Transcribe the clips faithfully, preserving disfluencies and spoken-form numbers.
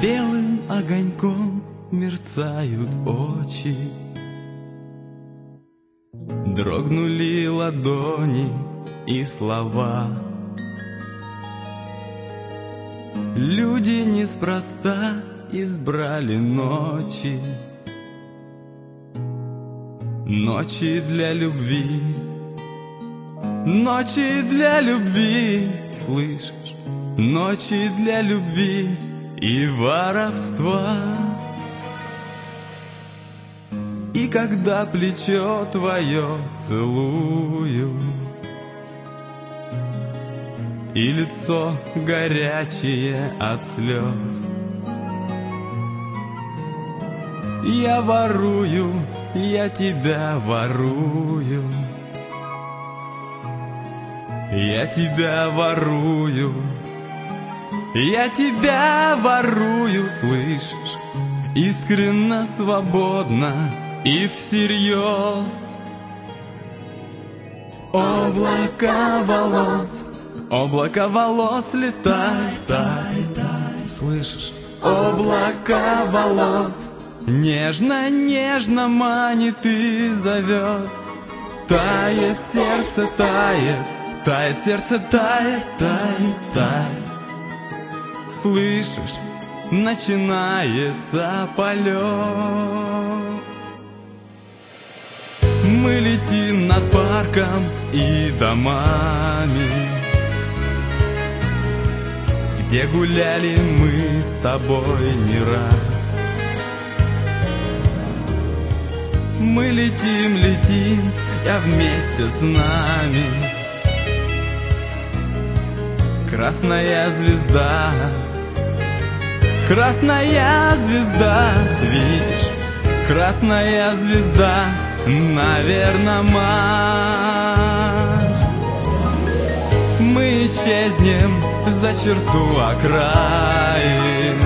белым огоньком мерцают очи. Дрогнули ладони и слова. Люди неспроста избрали ночи, ночи для любви, ночи для любви, слышишь? Ночи для любви и воровства. И когда плечо твое целую, и лицо горячее от слез, я ворую, я тебя ворую, я тебя ворую, я тебя ворую, слышишь? Искренно, свободно и всерьез. Облака волос, облака волос летай, тай, тай, слышишь? Облака волос нежно, нежно манит и зовет. Тает сердце, тает, тает сердце, тает, тает, тает. Слышишь, начинается полет. Мы летим над парком и домами, где гуляли мы с тобой не раз. Мы летим, летим, а вместе с нами красная звезда. Красная звезда, видишь? Красная звезда, наверно, Марс. Мы исчезнем за черту окраин,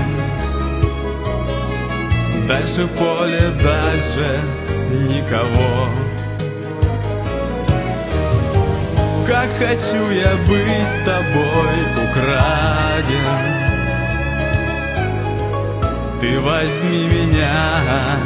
дальше поле, дальше никого. Как хочу я быть тобой украден, ты возьми меня